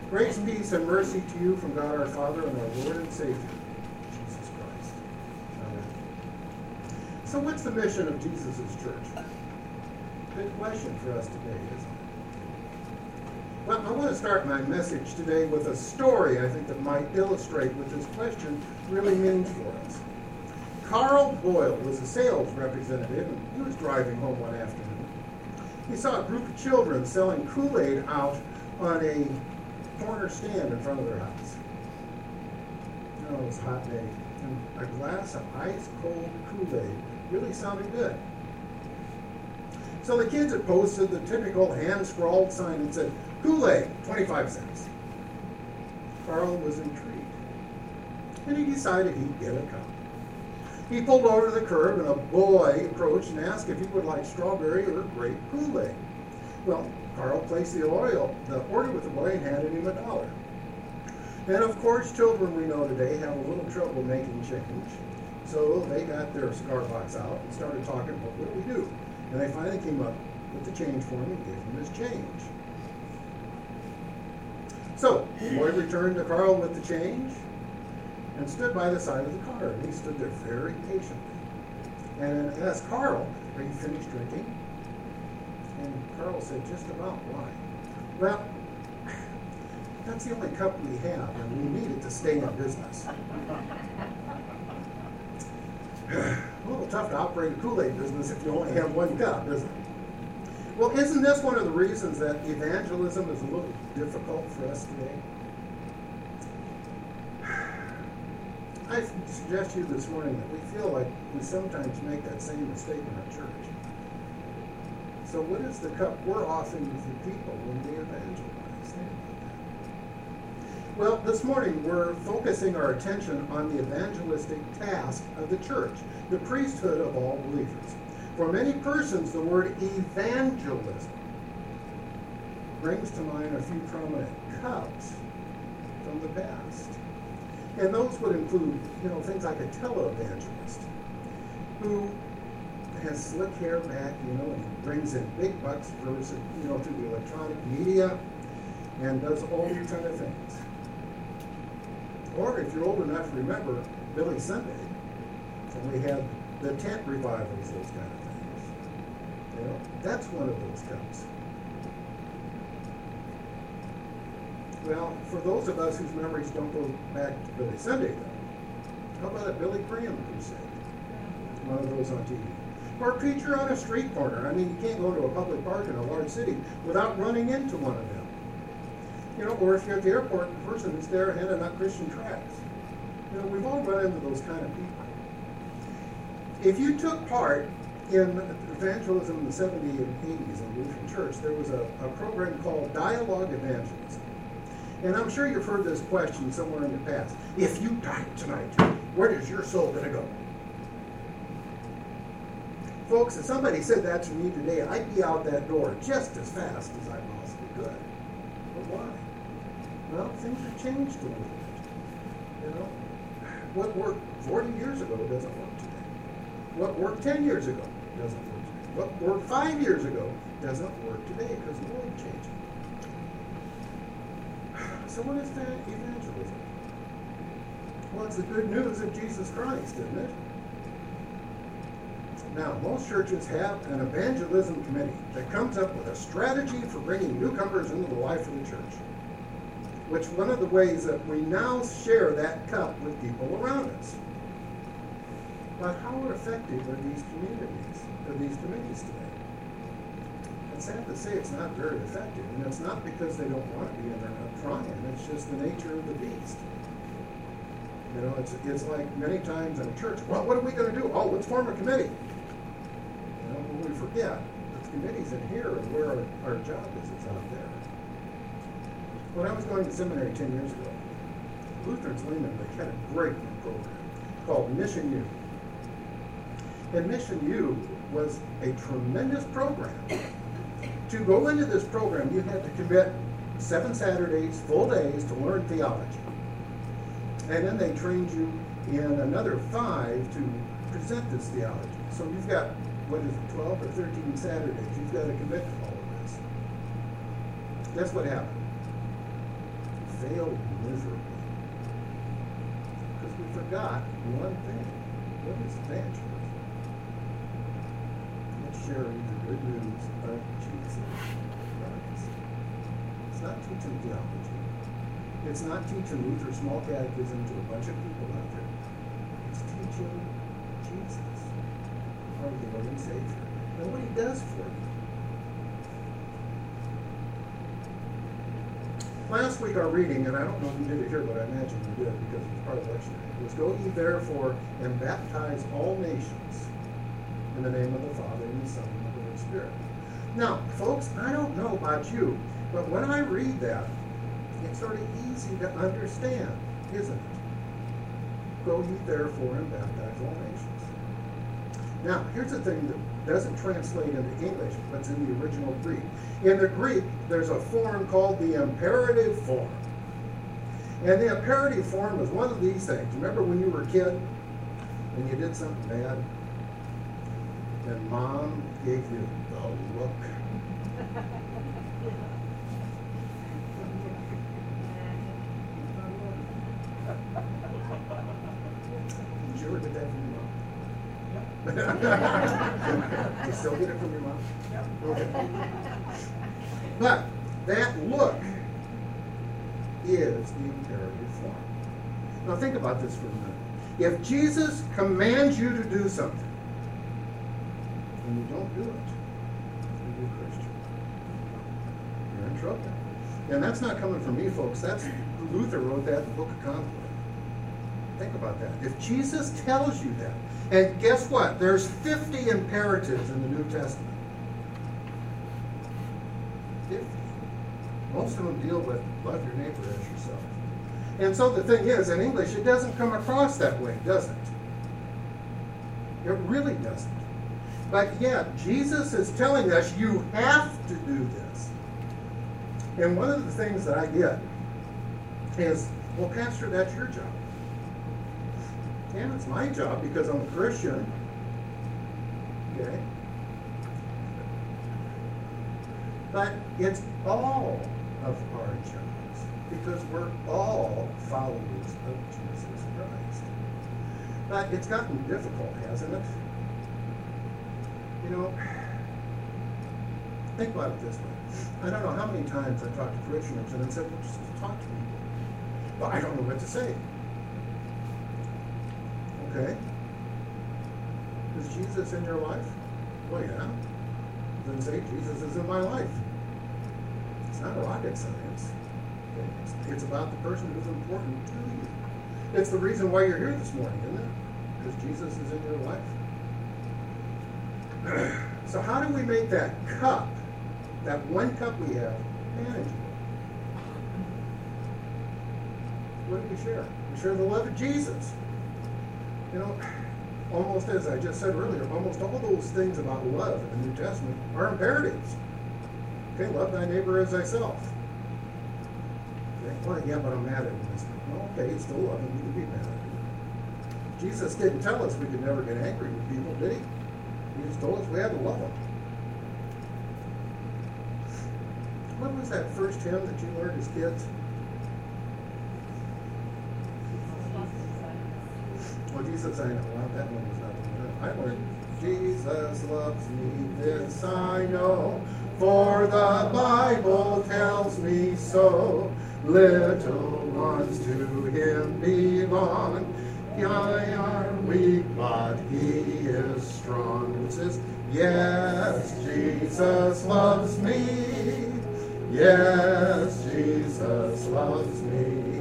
Grace, peace, and mercy to you from God our Father and our Lord and Savior, Jesus Christ. Amen. So what's the mission of Jesus' church? Good question for us today, isn't it? Well, I want to start my message today with a story I think that might illustrate what this question really means for us. Carl Boyle was a sales representative, and he was driving home one afternoon. He saw a group of children selling Kool-Aid out on a corner stand in front of their house. It was a hot day, and a glass of ice-cold Kool-Aid really sounded good. So the kids had posted the typical hand-scrawled sign that said, Kool-Aid, 25 cents. Carl was intrigued, and he decided he'd get a cup. He pulled over to the curb, and a boy approached and asked if he would like strawberry or grape Kool-Aid. Well, Carl placed the order with the boy and handed him $1. And of course, children we know today have a little trouble making change. So they got their cigar box out and started talking about what do we do? And they finally came up with the change for him and gave him his change. So the boy returned to Carl with the change and stood by the side of the car. And he stood there very patiently. And asked Carl, are you finished drinking? And Carl said, just about. Why? Well, that's the only cup we have, and we need it to stay in business. A little tough to operate a Kool-Aid business if you only have one cup, isn't it? Well, isn't this one of the reasons that evangelism is a little difficult for us today? I suggest to you this morning that we feel like we sometimes make that same mistake in our church. So what is the cup we're offering to the people when we evangelize? Think about that. Well, this morning we're focusing our attention on the evangelistic task of the church, the priesthood of all believers. For many persons, the word evangelism brings to mind a few prominent cups from the past. And those would include, things like a televangelist who has slick hair back, and brings in big bucks through the electronic media and does all these kind of things. Or if you're old enough to remember Billy Sunday, and we had the tent revivals, those kind of things. That's one of those cups. Well, for those of us whose memories don't go back to Billy Sunday, though, how about a Billy Graham crusade? One of those on TV. Or a preacher on a street corner. You can't go to a public park in a large city without running into one of them. Or if you're at the airport, the person is there handing out Christian tracts. We've all run into those kind of people. If you took part in evangelism in the 70s and 80s in the Lutheran Church, there was a program called Dialogue Evangelism. And I'm sure you've heard this question somewhere in the past. If you died tonight, where is your soul going to go? Folks, if somebody said that to me today, I'd be out that door just as fast as I possibly could. But why? Well, things have changed a little bit. What worked 40 years ago doesn't work today. What worked 10 years ago doesn't work today. What worked 5 years ago doesn't work today because the world changed. So what is that evangelism? Well, it's the good news of Jesus Christ, isn't it? Now, most churches have an evangelism committee that comes up with a strategy for bringing newcomers into the life of the church. Which one of the ways that we now share that cup with people around us. But how effective are these committees today? It's sad to say it's not very effective, and it's not because they don't want to be and they're not trying. It's just the nature of the beast. It's like many times in a church, well, what are we going to do? Oh, let's form a committee. We forget that the committee's in here and where our job is out there. When I was going to seminary 10 years ago, Lutherans Lehman, they had a great program called Mission U. And Mission U was a tremendous program. To go into this program, you had to commit 7 Saturdays, full days, to learn theology. And then they trained you in another 5 to present this theology. So you've got, 12 or 13 Saturdays. You've got to commit to all of this. That's what happened. failed miserably. Because we forgot one thing. What is evangelism? It's sharing the good news of Jesus Christ. It's not teaching theology. It's not teaching Luther small catechism to a bunch of people out there. It's teaching Jesus, our Lord and Savior, and what he does for you. Last week our reading, and I don't know if you did it here, but I imagine you did because it was part of the lecture, was go ye therefore and baptize all nations in the name of the Father and the Son and the Holy Spirit. Now, folks, I don't know about you, but when I read that, it's sort of easy to understand, isn't it? Go ye therefore and baptize all nations. Now, here's the thing that doesn't translate into English, but it's in the original Greek. In the Greek, there's a form called the imperative form. And the imperative form is one of these things. Remember when you were a kid and you did something bad? And mom gave you the look. Did you ever get that from your mom? You still get it from your mom? Okay. But that look is the imperative form. Now think about this for a minute. If Jesus commands you to do something, and you don't do it, you're a Christian. You're in trouble. And that's not coming from me, folks. That's Luther wrote that in the Book of Concord. Think about that. If Jesus tells you that, and guess what? There's 50 imperatives in the New Testament. 50. Most of them deal with love your neighbor as yourself. And so the thing is, in English, it doesn't come across that way, does it? It really doesn't. But yet, Jesus is telling us you have to do this. And one of the things that I get is, well, Pastor, that's your job. Yeah, it's my job because I'm a Christian. Okay? But it's all of our jobs because we're all followers of Jesus Christ. But it's gotten difficult, hasn't it? You know, think about it this way. I don't know how many times I've talked to parishioners and then said, well, just talk to me. Well, I don't know what to say. Okay. Is Jesus in your life? Well, yeah. Then say, Jesus is in my life. It's not rocket science. Okay? It's about the person who's important to you. It's the reason why you're here this morning, isn't it? Because Jesus is in your life. So how do we make that cup, that one cup we have, manageable? What do we share? We share the love of Jesus. You know, almost as I just said earlier, almost all those things about love in the New Testament are imperatives. Okay, love thy neighbor as thyself. Okay, well, yeah, but I'm mad at him. Well, okay, it's still love, and we can be mad at him. Jesus didn't tell us we could never get angry with people, did he? He just told us we had to love them. What was that first hymn that you learned as kids? Well, Jesus, I know. Well, that one was not the one. I learned, Jesus loves me, this I know, for the Bible tells me so. Little ones to him belong. I are weak, but he is strong. It says, yes, Jesus loves me. Yes, Jesus loves me.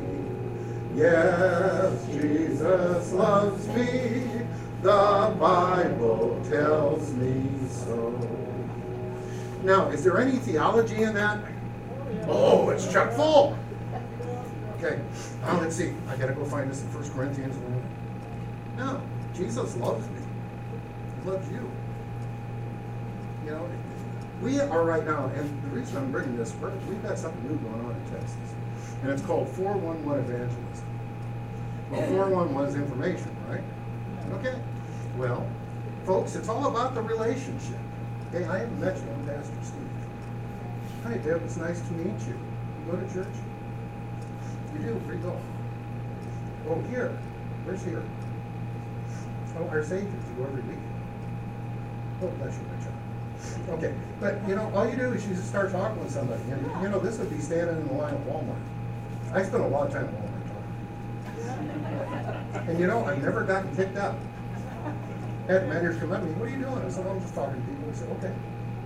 Yes, Jesus loves me. The Bible tells me so. Now, is there any theology in that? Oh, it's chock full. Okay, let's see. I got to go find this in 1 Corinthians 1. No, Jesus loves me. He loves you. You know, we are right now, and the reason I'm bringing this, we've got something new going on in Texas, and it's called 411 evangelism. Well, 411 is information, right? Okay. Well, folks, it's all about the relationship. Okay, I haven't met you. I'm Pastor Steve. Hi, Deb. It's nice to meet you. You go to church? You do? Where do you go? Oh, here. Where's here? Oh, our Savior. You go every week. Oh, bless you, my child. Okay, but all you do is you just start talking with somebody. And this would be standing in the line at Walmart. I spent a lot of time at Walmart talking. And I've never gotten kicked out. I had managers come up to me, what are you doing? I said, I'm just talking to people. I said, okay.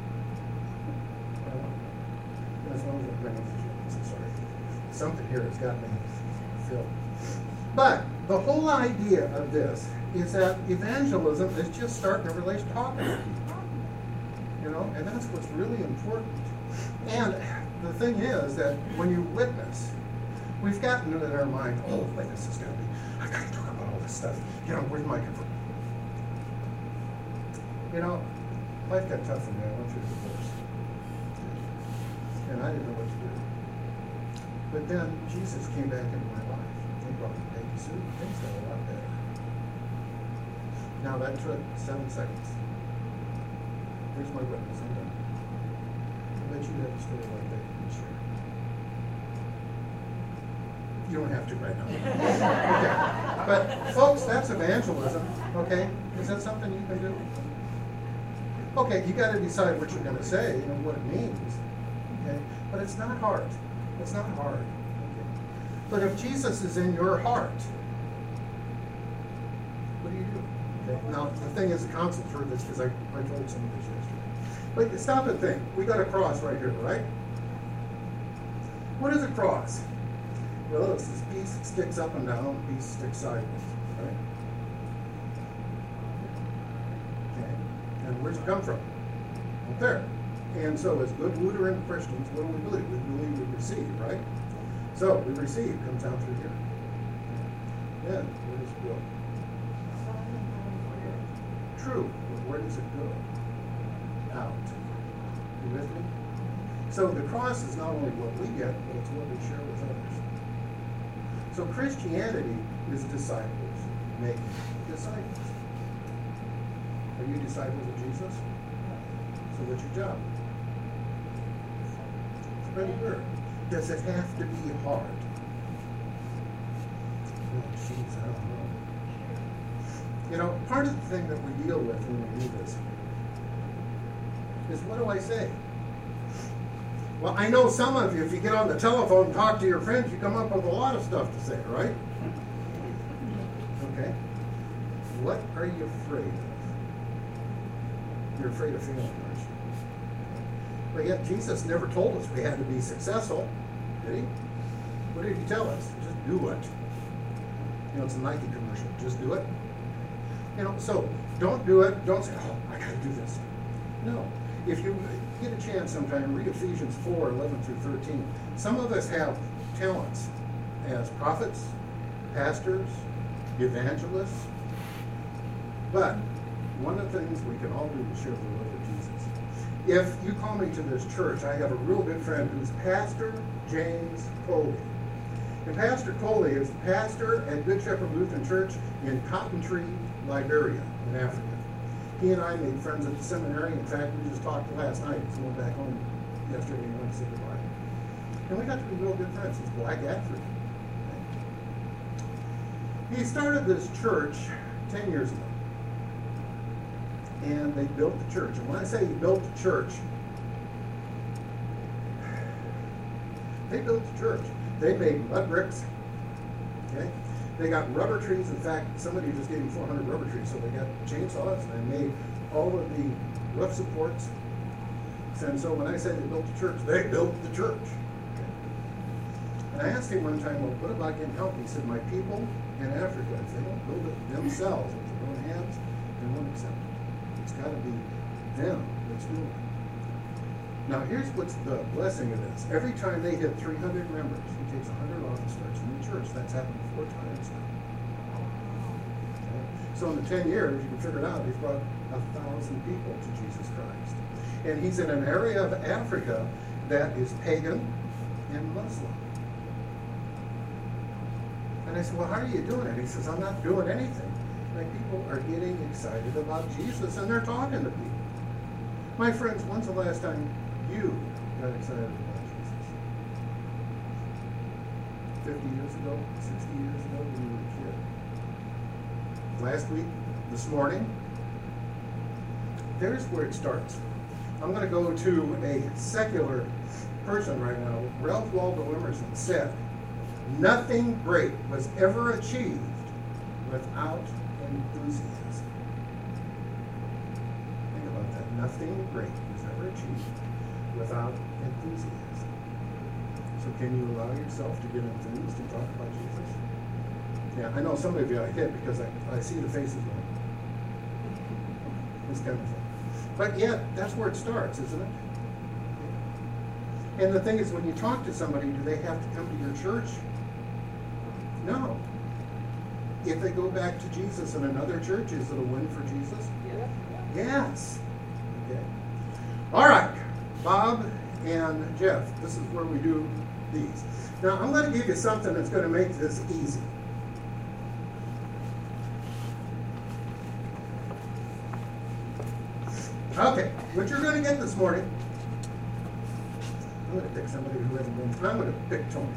As long as I'm sorry. Something here has got me filled. But the whole idea of this is that evangelism is just starting a relationship, talking to people. And that's what's really important. And the thing is that when you witness, we've gotten it in our mind, oh, witness is going to be, I've got to talk about all this stuff. Where's my convert? Life got tough for me. I went through a divorce. And I didn't know what to do. But then Jesus came back into my life. He brought me baby soup. Things got a lot better. Now that took 7 seconds. Here's my witness. I'm done. I bet you have a story like that you can share. You don't have to right now. Okay. But folks, that's evangelism. Okay? Is that something you can do? Okay, you got to decide what you're going to say and what it means. Okay? But it's not hard. It's not hard. Okay? But if Jesus is in your heart, what do you do? Okay? Now, the thing is, the council heard this because I told some of this yesterday. But stop and think. We got a cross right here, right? What is a cross? Well, it's this piece that sticks up and down, a piece sticks sideways, right? Okay. And where's it come from? Up there. And so as good Lutheran Christians, what do we believe? We believe we receive, right? So we receive comes down through here. Then where does it go? True, but where does it go? Out. You with me? So the cross is not only what we get, but it's what we share with others. So Christianity is disciples making disciples. Are you disciples of Jesus? So what's your job? Spread the word. Does it have to be hard? Oh, jeez, I don't know. Part of the thing that we deal with when we do this is, what do I say? Well, I know some of you, if you get on the telephone and talk to your friends, you come up with a lot of stuff to say, right? Okay. What are you afraid of? You're afraid of failing, aren't you? But yet Jesus never told us we had to be successful, did he? What did he tell us? Just do it. It's a Nike commercial. Just do it. So don't do it. Don't say, oh, I got to do this. No. If you get a chance sometime, read Ephesians 4:11-13. Some of us have talents as prophets, pastors, evangelists. But one of the things we can all do is share the love of Jesus. If you call me to this church, I have a real good friend who's Pastor James Coley. And Pastor Coley is pastor at Good Shepherd Lutheran Church in Cotton Tree, Liberia, in Africa. He and I made friends at the seminary. In fact, we just talked last night. He went back home yesterday and went to say goodbye. And we got to be real good friends. He's Black African. He started this church 10 years ago. And they built the church. And when I say he built the church, they built the church. They made mud bricks. Okay? They got rubber trees. In fact, somebody just gave me 400 rubber trees, so they got chainsaws and they made all of the roof supports. And so when I say they built the church, they built the church. Okay. And I asked him one time, well, what about getting help? He said, my people in Africa, if they don't build it themselves with their own hands, they won't accept it. It's got to be them that's doing it. Now, here's what's the blessing of this. Every time they hit 300 members, he takes 100 off and starts a new church. That's happened 4 times now. Okay? So in the 10 years, you can figure it out, he's brought 1,000 people to Jesus Christ. And he's in an area of Africa that is pagan and Muslim. And I said, well, how are you doing it? He says, I'm not doing anything. My people are getting excited about Jesus, and they're talking to people. My friends, when's the last time you got excited about Jesus? 50 years ago, 60 years ago when you were a kid. Last week, this morning, there's where it starts. I'm going to go to a secular person right now. Ralph Waldo Emerson said, "Nothing great was ever achieved without enthusiasm." Think about that. Nothing great was ever achieved without enthusiasm. So can you allow yourself to get enthused and talk about Jesus? Yeah, I know some of you I hit because I see the faces going. This kind of thing. But yet, that's where it starts, isn't it? And the thing is, when you talk to somebody, do they have to come to your church? No. If they go back to Jesus in another church, is it a win for Jesus? Yeah. Yes. Okay. All right, Bob and Jeff, this is where we do these. Now, I'm going to give you something that's going to make this easy. Okay, what you're going to get this morning, I'm going to pick somebody who hasn't been, I'm going to pick Tony.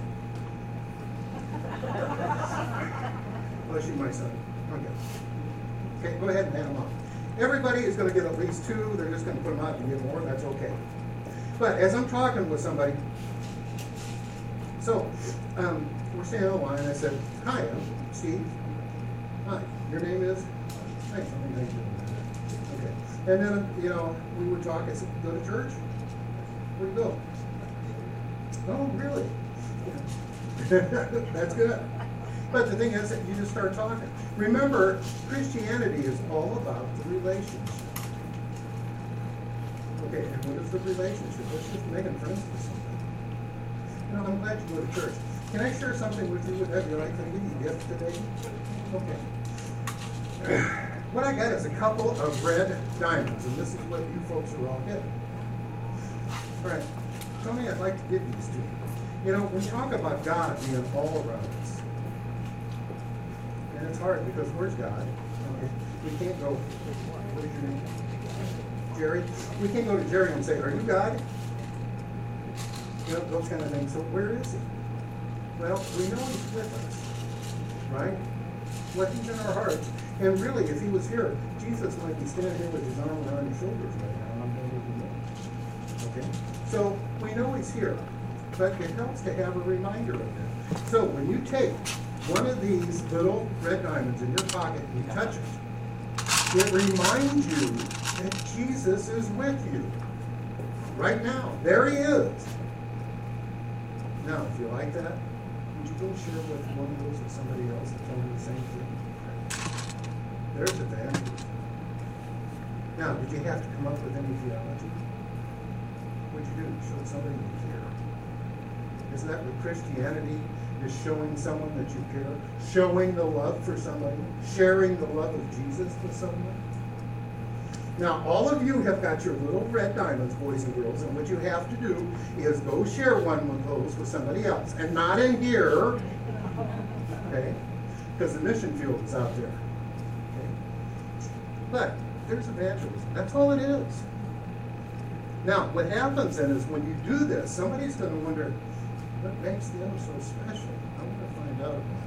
Bless you, my son. Okay. Okay, go ahead and hand them off. Everybody is going to get at least two. They're just going to put them out and get more. That's okay. But as I'm talking with somebody, so we're standing on the line. I said, "Hi, I'm Steve. Hi, your name is?" "Thanks, I'm nice." Okay. And then, we would talk. I said, "Go to church?" "Where do you go?" "Oh, really?" That's good. But the thing is that you just start talking. Remember, Christianity is all about the relationship. Okay, and what is the relationship? It's just making friends with somebody. I'm glad you go to church. Can I share something with you? Would that be all right? Can I give you a gift today? Okay. What I got is a couple of red diamonds, and this is what you folks are all getting. All right. Tony, I'd like to give these to you. We talk about God being all around us. And it's hard because where's God? Okay. We can't go, what is your name? Jerry? We can't go to Jerry and say, "Are you God?" Those kind of things. So where is he? Well, we know he's with us, right? Well, he's in our hearts. And really, if he was here, Jesus might be standing here with his arm around your shoulders right now. Okay? So we know he's here. But it helps to have a reminder of it. So when you take one of these little red diamonds in your pocket and you touch it reminds you that Jesus is with you. Right now. There he is. Now, if you like that, would you go share with one of those with somebody else and tell them the same thing? There's evangelism. Now, did you have to come up with any theology? What'd you do? Showed somebody you care. Isn't that what Christianity is? Showing someone that you care, showing the love for somebody, sharing the love of Jesus with someone. Now, all of you have got your little red diamonds, boys and girls, and what you have to do is go share one of those with somebody else, and not in here, okay? Because the mission field is out there. Okay? But there's evangelism. That's all it is. Now, what happens then is when you do this, somebody's going to wonder, what makes the other so special? I'm going to find out about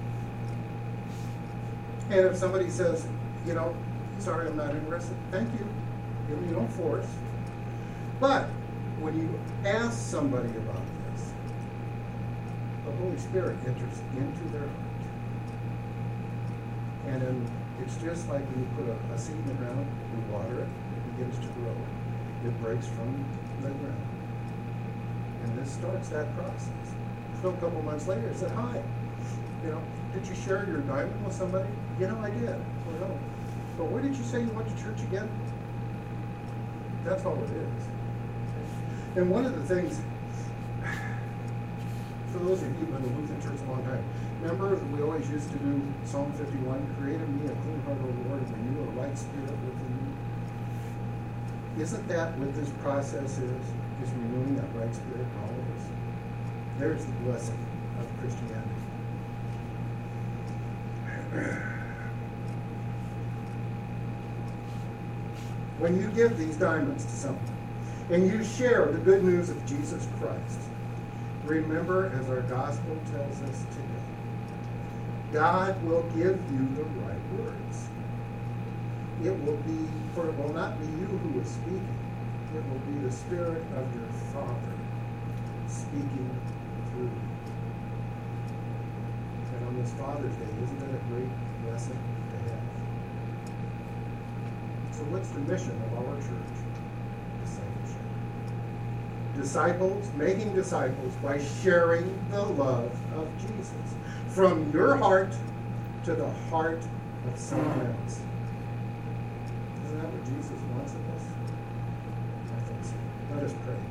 that. And if somebody says, sorry, I'm not interested, thank you. Give me no force. But when you ask somebody about this, the Holy Spirit enters into their heart. And then it's just like when you put a seed in the ground, you water it, it begins to grow. It breaks from the ground. And this starts that process. So a couple months later, I said, "Hi, did you share your diamond with somebody?" "I did." "Well, no. But where did you say you went to church again?" That's all it is. And one of the things, for those of you who've been in the Lutheran Church a long time, remember that we always used to do Psalm 51, "Create in me a clean heart, O Lord, and renew a right spirit within me." Isn't that what this process is renewing that right spirit in all of us? There's the blessing of Christianity. When you give these diamonds to someone and you share the good news of Jesus Christ, remember, as our gospel tells us today, God will give you the right words. It will not be you who is speaking. It will be the Spirit of your Father speaking through you. And on this Father's Day, isn't that a great lesson to have? So what's the mission of our church? Discipleship. Disciples, making disciples by sharing the love of Jesus from your heart to the heart of someone else. Isn't that what Jesus wants of us? I think so. Let us pray.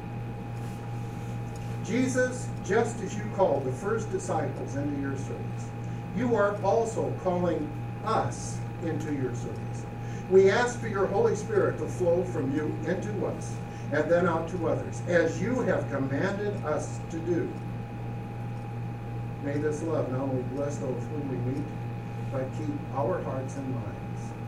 Jesus, just as you called the first disciples into your service, you are also calling us into your service. We ask for your Holy Spirit to flow from you into us and then out to others, as you have commanded us to do. May this love not only bless those whom we meet, but keep our hearts and minds